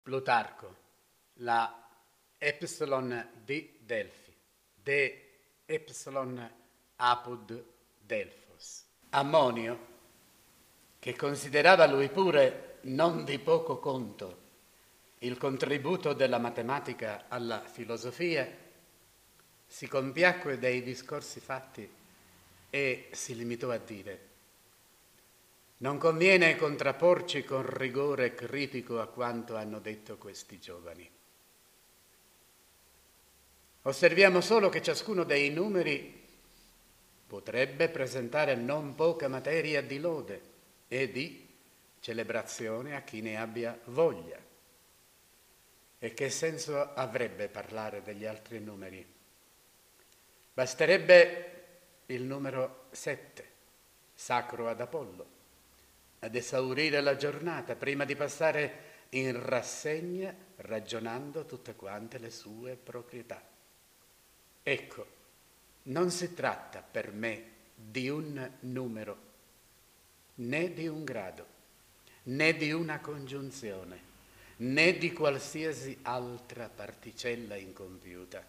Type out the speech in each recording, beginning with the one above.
Plutarco, la epsilon di Delfi, de epsilon apud Delfos. Ammonio, che considerava lui pure non di poco conto il contributo della matematica alla filosofia, si compiacque dei discorsi fatti e si limitò a dire: non conviene contrapporci con rigore critico a quanto hanno detto questi giovani. Osserviamo solo che ciascuno dei numeri potrebbe presentare non poca materia di lode e di celebrazione a chi ne abbia voglia. E che senso avrebbe parlare degli altri numeri? Basterebbe il numero 7, sacro ad Apollo, ad esaurire la giornata prima di passare in rassegna ragionando tutte quante le sue proprietà. Ecco, non si tratta per me di un numero, né di un grado, né di una congiunzione, né di qualsiasi altra particella incompiuta.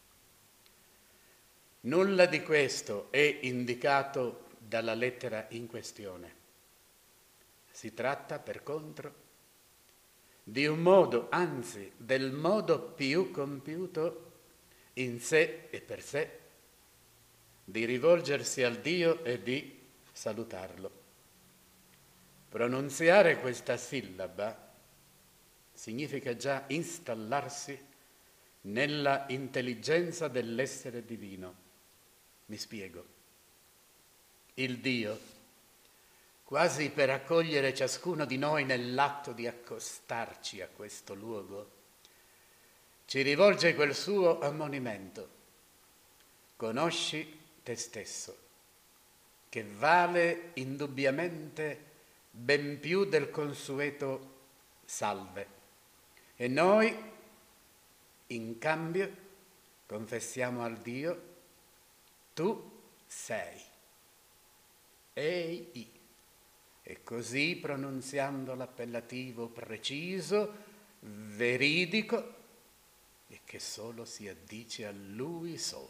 Nulla di questo è indicato dalla lettera in questione. Si tratta, per contro, di un modo, anzi del modo più compiuto in sé e per sé, di rivolgersi al Dio e di salutarlo. Pronunziare questa sillaba significa già installarsi nella intelligenza dell'essere divino. Mi spiego. Il Dio, quasi per accogliere ciascuno di noi nell'atto di accostarci a questo luogo, ci rivolge quel suo ammonimento: conosci te stesso, che vale indubbiamente ben più del consueto salve. E noi, in cambio, confessiamo al Dio: tu sei. Ei. E così, pronunziando l'appellativo preciso, veridico, e che solo si addice a Lui solo.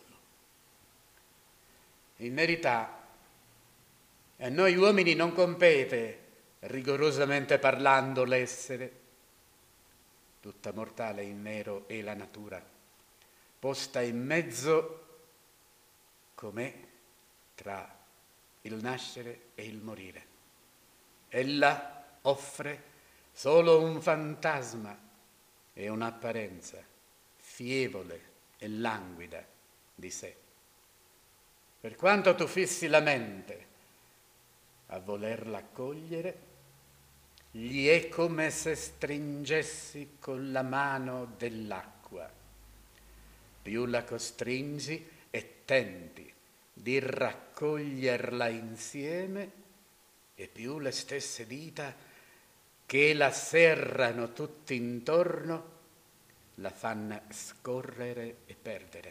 In verità, a noi uomini non compete, rigorosamente parlando, l'essere. Tutta mortale in nero è la natura, posta in mezzo com'è tra il nascere e il morire. Ella offre solo un fantasma e un'apparenza fievole e languida di sé. Per quanto tu fissi la mente a volerla cogliere, gli è come se stringessi con la mano dell'acqua. Più la costringi e tenti di raccoglierla insieme, e più le stesse dita che la serrano tutti intorno la fanno scorrere e perdere.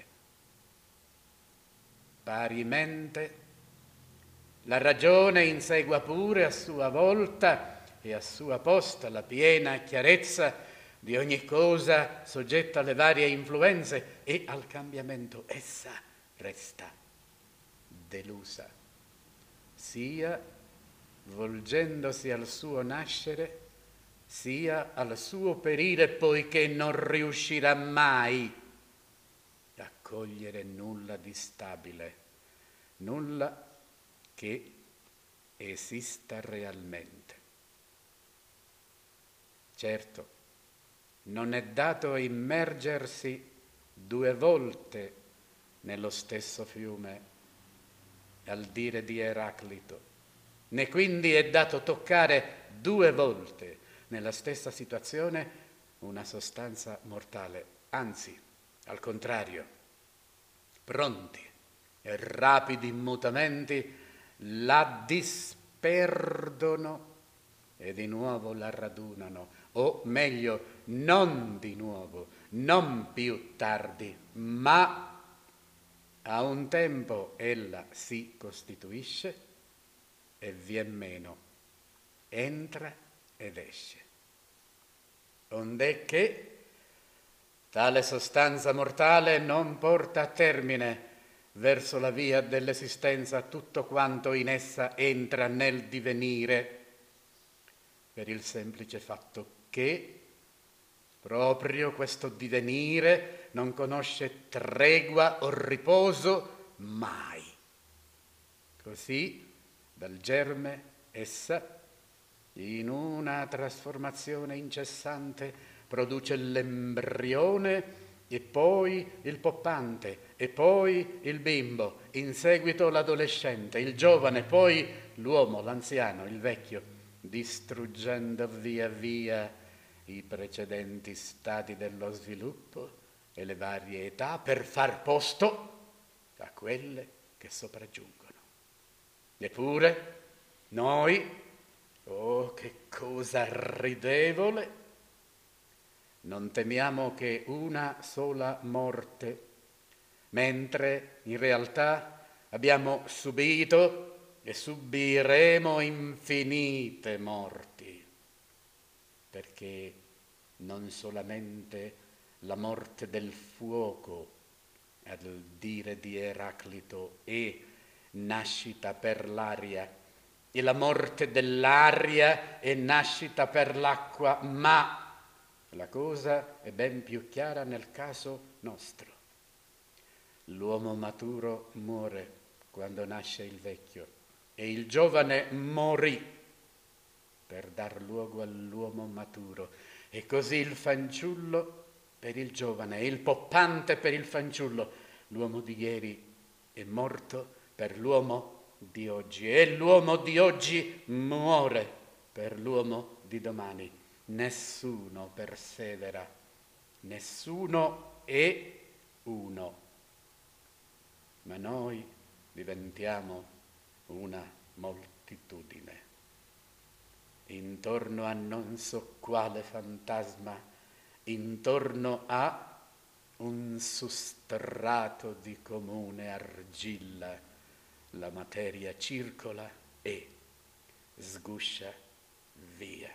Parimente la ragione insegua pure a sua volta e a sua posta la piena chiarezza di ogni cosa soggetta alle varie influenze e al cambiamento. Essa resta delusa, sia volgendosi al suo nascere, sia al suo perire, poiché non riuscirà mai a cogliere nulla di stabile, nulla che esista realmente. Certo, non è dato immergersi 2 volte nello stesso fiume, al dire di Eraclito, né quindi è dato toccare 2 volte nella stessa situazione una sostanza mortale, anzi, al contrario, pronti e rapidi mutamenti la disperdono e di nuovo la radunano, o meglio, non di nuovo, non più tardi, ma a un tempo ella si costituisce e vien meno, entra ed esce. ond'è che tale sostanza mortale non porta a termine verso la via dell'esistenza tutto quanto in essa entra nel divenire, per il semplice fatto che proprio questo divenire non conosce tregua o riposo mai. Così dal germe essa, in una trasformazione incessante, produce l'embrione e poi il poppante e poi il bimbo, in seguito l'adolescente, il giovane, poi l'uomo, l'anziano, il vecchio, distruggendo via via i precedenti stadi dello sviluppo e le varie età per far posto a quelle che sopraggiungono. Eppure noi, oh che cosa ridevole, non temiamo che una sola morte, mentre in realtà abbiamo subito e subiremo infinite morti, perché non solamente la morte del fuoco, al dire di Eraclito, è nascita per l'aria, e la morte dell'aria è nascita per l'acqua, ma la cosa è ben più chiara nel caso nostro. L'uomo maturo muore quando nasce il vecchio e il giovane morì per dar luogo all'uomo maturo, e così il fanciullo per il giovane e il poppante per il fanciullo. L'uomo di ieri è morto per l'uomo di oggi e l'uomo di oggi muore per l'uomo di domani. Nessuno persevera, nessuno è uno, ma noi diventiamo una moltitudine. Intorno a non so quale fantasma, intorno a un sustrato di comune argilla, la materia circola e sguscia via.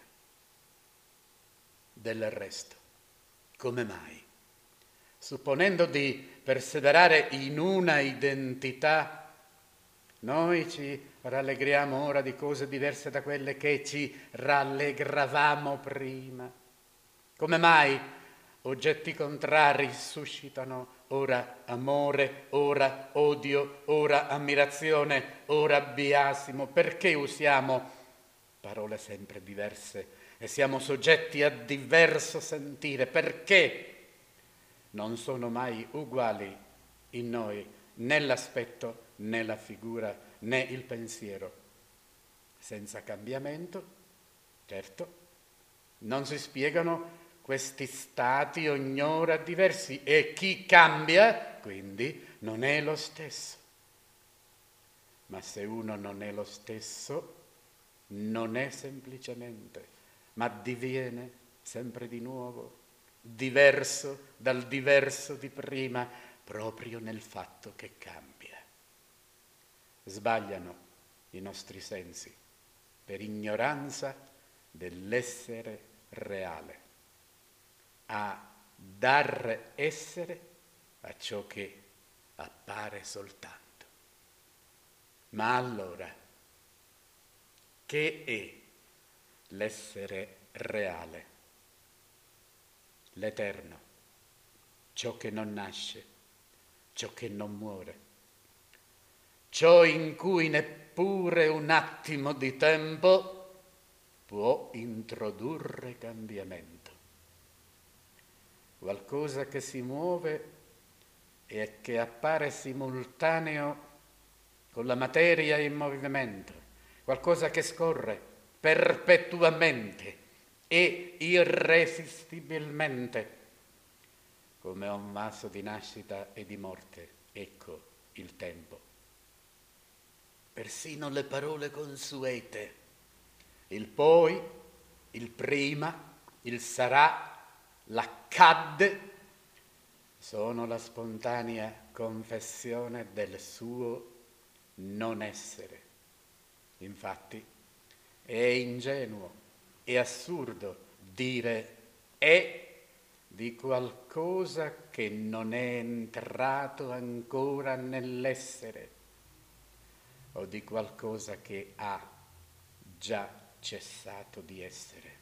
Del resto, come mai, supponendo di perseverare in una identità, noi ci rallegriamo ora di cose diverse da quelle che ci rallegravamo prima? Come mai oggetti contrari suscitano ora amore, ora odio, ora ammirazione, ora biasimo? Perché usiamo parole sempre diverse e siamo soggetti a diverso sentire? Perché non sono mai uguali in noi né l'aspetto, né la figura, né il pensiero? Senza cambiamento, certo, non si spiegano questi stati ognora diversi, e chi cambia, quindi, non è lo stesso. Ma se uno non è lo stesso, non è semplicemente, ma diviene sempre di nuovo diverso dal diverso di prima, proprio nel fatto che cambia. Sbagliano i nostri sensi per ignoranza dell'essere reale, a dar essere a ciò che appare soltanto. Ma allora, che è l'essere reale? L'eterno, ciò che non nasce, ciò che non muore, ciò in cui neppure un attimo di tempo può introdurre cambiamento. Qualcosa che si muove e che appare simultaneo con la materia in movimento, qualcosa che scorre perpetuamente e irresistibilmente, come un vaso di nascita e di morte. Ecco il tempo. Persino le parole consuete, il poi, il prima, il sarà, l'accadde, sono la spontanea confessione del suo non essere. Infatti è ingenuo e assurdo dire è di qualcosa che non è entrato ancora nell'essere o di qualcosa che ha già cessato di essere.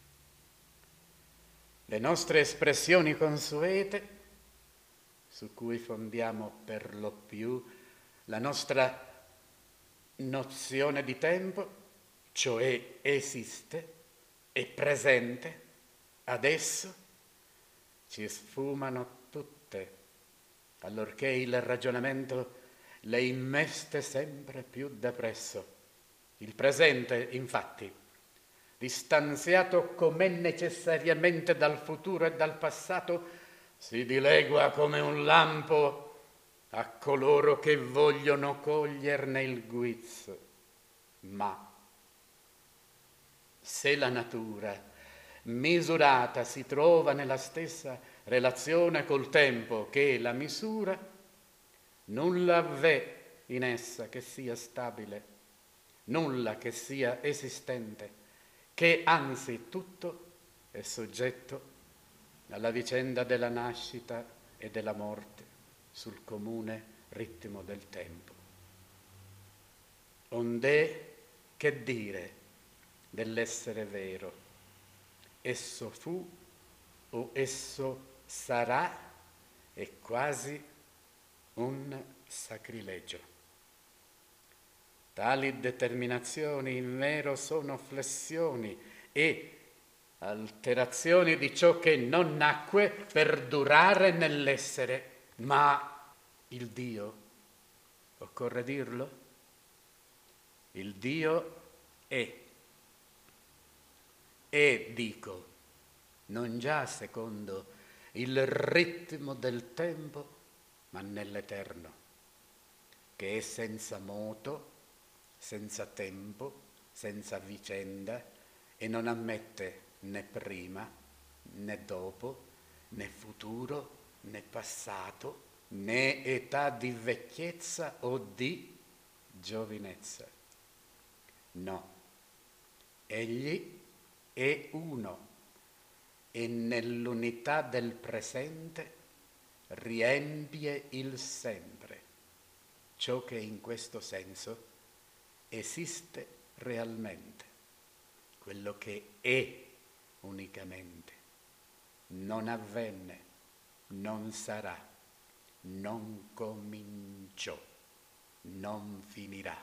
Le nostre espressioni consuete, su cui fondiamo per lo più la nostra nozione di tempo, cioè esiste, è presente, adesso, ci sfumano tutte, allorché il ragionamento le immeste sempre più da presso. Il presente, infatti, distanziato com'è necessariamente dal futuro e dal passato, si dilegua come un lampo a coloro che vogliono coglierne il guizzo. Ma se la natura misurata si trova nella stessa relazione col tempo che la misura, nulla v'è in essa che sia stabile, nulla che sia esistente, che anzi tutto è soggetto alla vicenda della nascita e della morte sul comune ritmo del tempo. Ond'è che dire dell'essere vero? Esso fu o esso sarà è quasi un sacrilegio. Tali determinazioni in vero sono flessioni e alterazioni di ciò che non nacque per durare nell'essere, ma il Dio, occorre dirlo, il Dio è. E dico, non già secondo il ritmo del tempo, ma nell'eterno, che è senza moto, senza tempo, senza vicenda e non ammette né prima, né dopo, né futuro, né passato, né età di vecchiezza o di giovinezza. No, egli è uno e nell'unità del presente riempie il sempre, ciò che in questo senso esiste realmente, quello che è unicamente, non avvenne, non sarà, non cominciò, non finirà.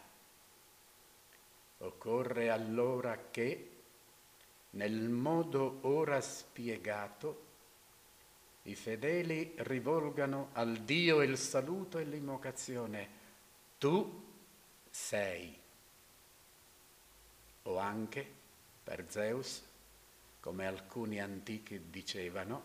Occorre allora che nel modo ora spiegato, i fedeli rivolgano al Dio il saluto e l'invocazione. Tu sei. O anche, per Zeus, come alcuni antichi dicevano,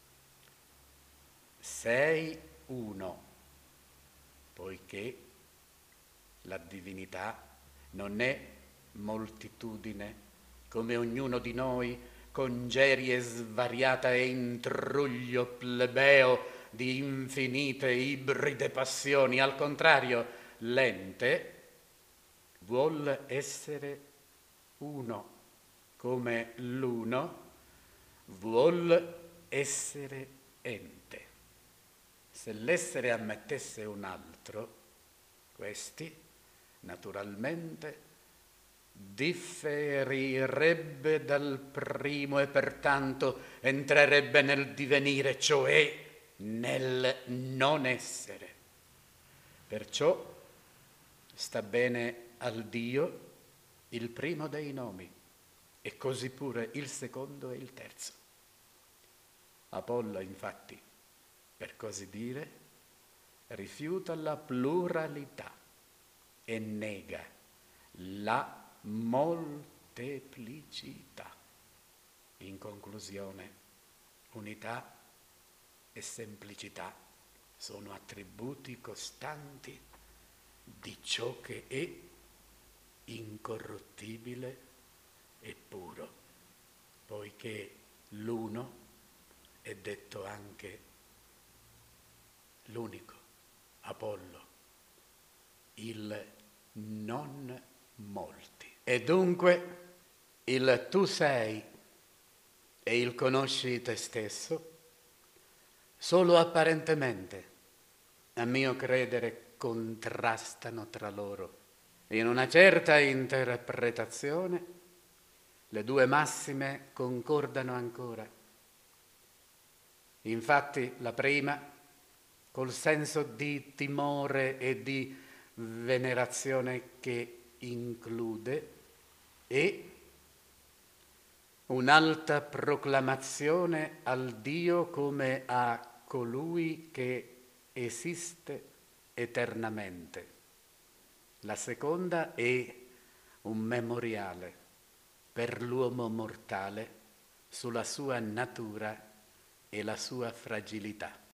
sei uno, poiché la divinità non è moltitudine, come ognuno di noi, congerie svariata e intruglio plebeo di infinite ibride passioni. Al contrario, l'ente vuol essere uno, come l'uno vuol essere ente. Se l'essere ammettesse un altro, questi, naturalmente, differirebbe dal primo e pertanto entrerebbe nel divenire, cioè nel non essere. Perciò sta bene al Dio il primo dei nomi e così pure il secondo e il terzo. Apollo, infatti, per così dire, rifiuta la pluralità e nega la molteplicità. In conclusione, unità e semplicità sono attributi costanti di ciò che è incorruttibile e puro, poiché l'uno è detto anche l'unico, Apollo, il non molti. E dunque il tu sei e il conosci te stesso, solo apparentemente, a mio credere, contrastano tra loro. In una certa interpretazione, le due massime concordano ancora. Infatti, la prima, col senso di timore e di venerazione che include, è un'alta proclamazione al Dio come a colui che esiste eternamente. La seconda è un memoriale per l'uomo mortale sulla sua natura e la sua fragilità.